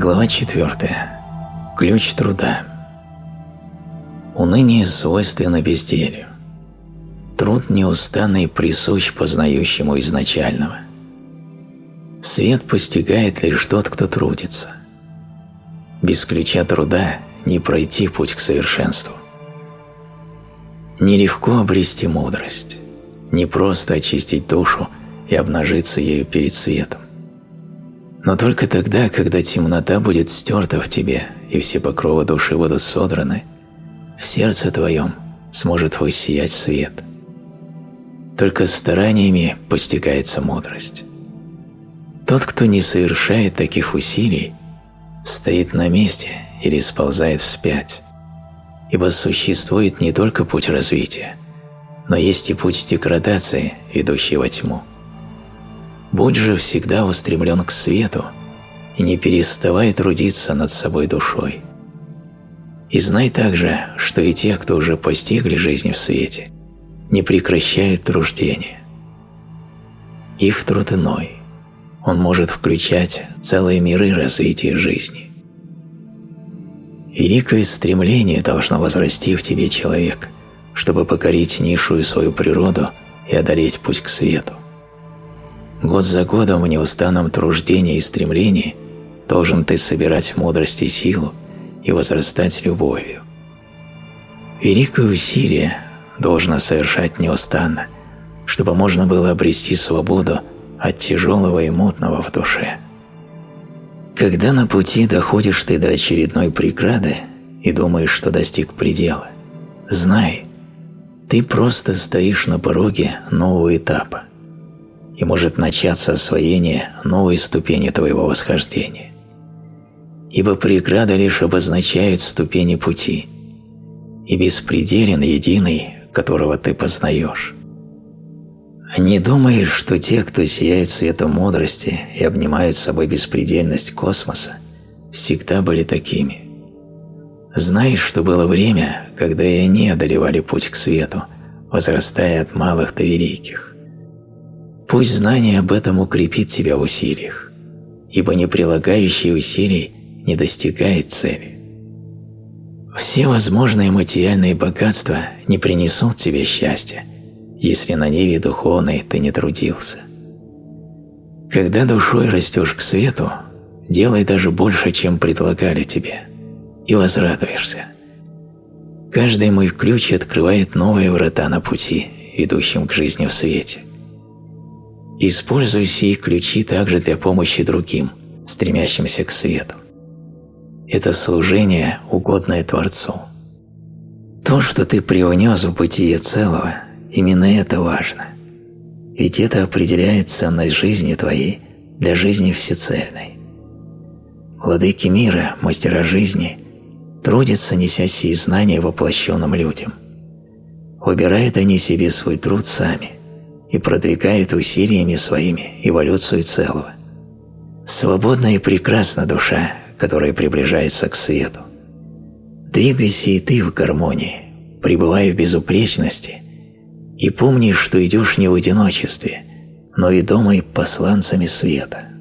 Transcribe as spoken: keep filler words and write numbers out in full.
Глава четвертая. Ключ труда. Уныние свойственно безделью. Труд неустанный присущ познающему изначального. Свет постигает лишь тот, кто трудится. Без ключа труда не пройти путь к совершенству. Нелегко обрести мудрость, не просто очистить душу и обнажиться ею перед светом. Но только тогда, когда темнота будет стерта в тебе и все покровы души будут содраны, в сердце твоем сможет воссиять свет. Только стараниями постигается мудрость. Тот, кто не совершает таких усилий, стоит на месте или сползает вспять, ибо существует не только путь развития, но есть и путь деградации, ведущий во тьму. Будь же всегда устремлен к свету и не переставай трудиться над собой душой. И знай также, что и те, кто уже постигли жизнь в свете, не прекращают труждения. Их труд иной. Он может включать целые миры развития жизни. Великое стремление должно возрасти в тебе, человек, чтобы покорить низшую свою природу и одолеть путь к свету. Год за годом в неустанном труждении и стремлении должен ты собирать мудрость и силу и возрастать любовью. Великое усилие должно совершать неустанно, чтобы можно было обрести свободу от тяжелого и мутного в душе. Когда на пути доходишь ты до очередной преграды и думаешь, что достиг предела, знай, ты просто стоишь на пороге нового этапа, и может начаться освоение новой ступени твоего восхождения. Ибо преграда лишь обозначает ступени пути, и беспределен единый, которого ты познаешь. Не думаешь, что те, кто сияет светом мудрости и обнимают собой беспредельность космоса, всегда были такими. Знаешь, что было время, когда и они одолевали путь к свету, возрастая от малых до великих. Пусть знание об этом укрепит тебя в усилиях, ибо не прилагающий усилий не достигает цели. Все возможные материальные богатства не принесут тебе счастья, если на ниве духовной ты не трудился. Когда душой растешь к свету, делай даже больше, чем предлагали тебе, и возрадуешься. Каждый мой ключ открывает новые врата на пути, ведущем к жизни в свете. Используй сии ключи также для помощи другим, стремящимся к свету. Это служение, угодное Творцу. То, что ты привнес в бытие целого, именно это важно. Ведь это определяет ценность жизни твоей для жизни всецельной. Владыки мира, мастера жизни, трудятся, неся сии знания воплощенным людям. Выбирают они себе свой труд сами и продвигают усилиями своими эволюцию целого. Свободна и прекрасна душа, которая приближается к свету. Двигайся и ты в гармонии, пребывай в безупречности, и помни, что идешь не в одиночестве, но ведомый посланцами света.